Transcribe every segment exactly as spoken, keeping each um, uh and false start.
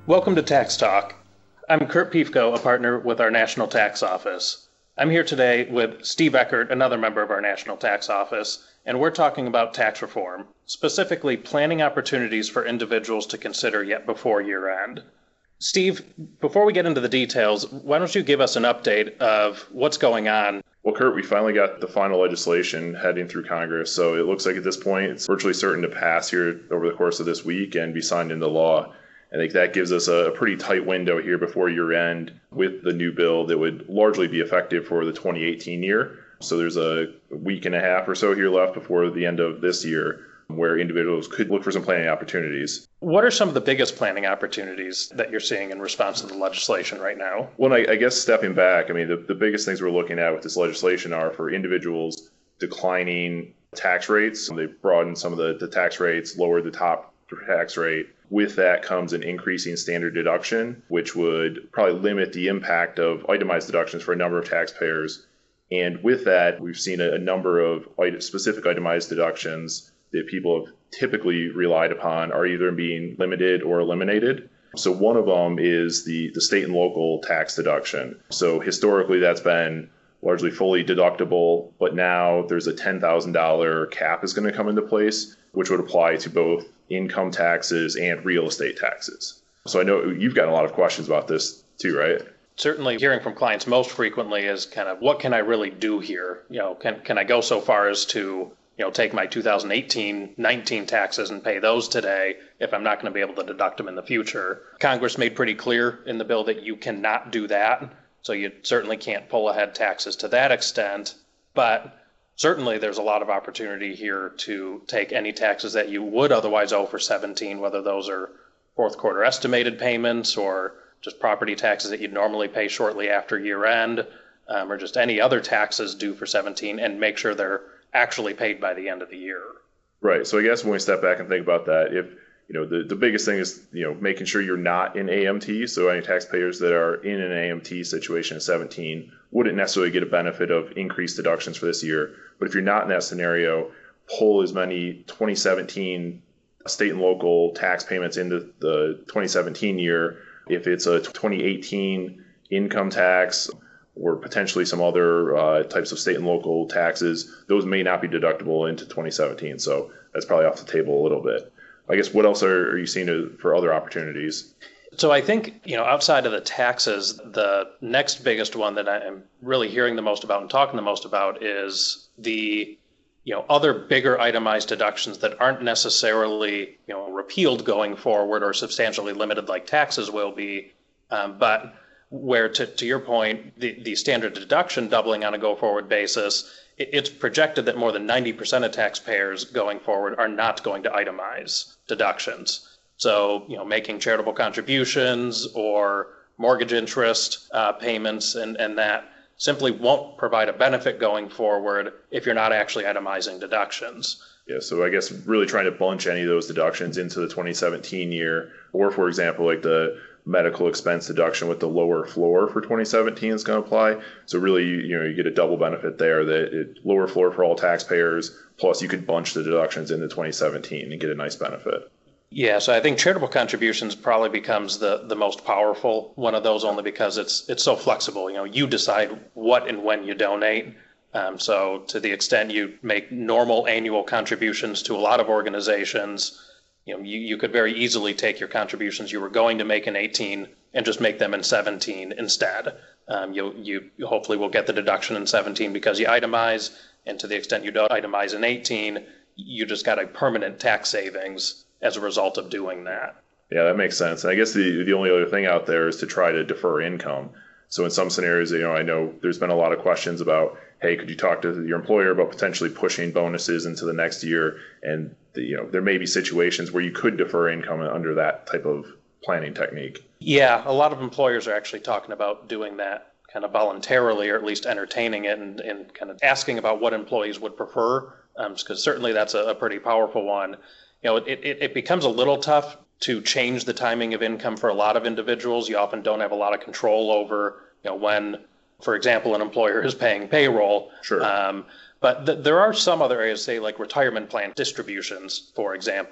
Welcome to Tax Talk. I'm Kurt Piefko, a partner with our National Tax Office. I'm here today with Steve Eckert, another member of our National Tax Office, and we're talking about tax reform, specifically planning opportunities for individuals to consider yet before year end. Steve, before we get into the details, why don't you give us an update of what's going on? Well, Kurt, we finally got the final legislation heading through Congress, so it looks like at this point it's virtually certain to pass here over the course of this week and be signed into law. I think that gives us a pretty tight window here before year end with the new bill that would largely be effective for the twenty eighteen year. So there's a week and a half or so here left before the end of this year where individuals could look for some planning opportunities. What are some of the biggest planning opportunities that you're seeing in response to the legislation right now? Well, I, I guess stepping back, I mean, the, the biggest things we're looking at with this legislation are for individuals declining tax rates. They broadened some of the, the tax rates, lowered the top tax rate. With that comes an increasing standard deduction, which would probably limit the impact of itemized deductions for a number of taxpayers. And with that, we've seen a, a number of specific itemized deductions that people have typically relied upon are either being limited or eliminated. So one of them is the, the state and local tax deduction. So historically, that's been largely fully deductible, but now there's a ten thousand dollars cap is going to come into place, which would apply to both income taxes and real estate taxes. So I know you've gotten a lot of questions about this too, right? Certainly hearing from clients most frequently is kind of, what can I really do here? You know, can can I go so far as to, you know, take my two thousand eighteen nineteen taxes and pay those today if I'm not going to be able to deduct them in the future? Congress made pretty clear in the bill that you cannot do that. So you certainly can't pull ahead taxes to that extent. But certainly there's a lot of opportunity here to take any taxes that you would otherwise owe for seventeen, whether those are fourth quarter estimated payments or just property taxes that you'd normally pay shortly after year end, um, or just any other taxes due for seventeen, and make sure they're actually paid by the end of the year. Right. So I guess when we step back and think about that, if you know the, the biggest thing is you know making sure you're not in A M T. So any taxpayers that are in an A M T situation in seventeen wouldn't necessarily get a benefit of increased deductions for this year. But if you're not in that scenario, pull as many twenty seventeen state and local tax payments into the twenty seventeen year. If it's a twenty eighteen income tax or potentially some other uh, types of state and local taxes, those may not be deductible into twenty seventeen. So that's probably off the table a little bit. I guess what else are, are you seeing to, for other opportunities? So I think, you know, outside of the taxes, the next biggest one that I'm really hearing the most about and talking the most about is the, you know, other bigger itemized deductions that aren't necessarily, you know, repealed going forward or substantially limited like taxes will be, um, but where, to, to your point, the, the standard deduction doubling on a go-forward basis, it, it's projected that more than ninety percent of taxpayers going forward are not going to itemize deductions. So, you know, making charitable contributions or mortgage interest uh, payments and, and that simply won't provide a benefit going forward if you're not actually itemizing deductions. Yeah, so I guess really trying to bunch any of those deductions into the twenty seventeen year, or for example, like the medical expense deduction with the lower floor for twenty seventeen is going to apply. So really, you, you know, you get a double benefit there, that it, lower floor for all taxpayers, plus you could bunch the deductions into twenty seventeen and get a nice benefit. Yeah, so I think charitable contributions probably becomes the, the most powerful one of those, only because it's it's so flexible. You know, you decide what and when you donate. Um, so to the extent you make normal annual contributions to a lot of organizations, you know, you, you could very easily take your contributions you were going to make in eighteen and just make them in seventeen instead. Um, you you hopefully will get the deduction in seventeen because you itemize, and to the extent you don't itemize in eighteen, you just got a permanent tax savings as a result of doing that. Yeah, that makes sense. And I guess the the only other thing out there is to try to defer income. So in some scenarios, you know, I know there's been a lot of questions about, hey, could you talk to your employer about potentially pushing bonuses into the next year? And the, you know, there may be situations where you could defer income under that type of planning technique. Yeah, a lot of employers are actually talking about doing that kind of voluntarily, or at least entertaining it, and, and kind of asking about what employees would prefer, because um, certainly that's a, a pretty powerful one. You know, it, it, it becomes a little tough to change the timing of income for a lot of individuals. You often don't have a lot of control over, you know, when, for example, an employer is paying payroll. Sure. Um, but th- there are some other areas, say like retirement plan distributions, for example.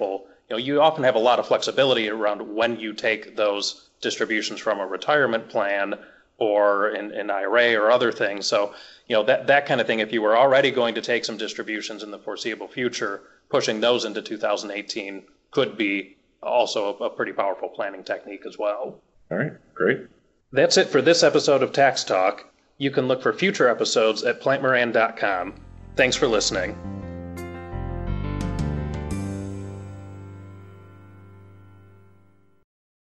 you know, you often have a lot of flexibility around when you take those distributions from a retirement plan or an, an I R A or other things. So, you know, that, that kind of thing, if you were already going to take some distributions in the foreseeable future, pushing those into two thousand eighteen could be also a, a pretty powerful planning technique as well. All right, great. That's it for this episode of Tax Talk. You can look for future episodes at plant moran dot com. Thanks for listening.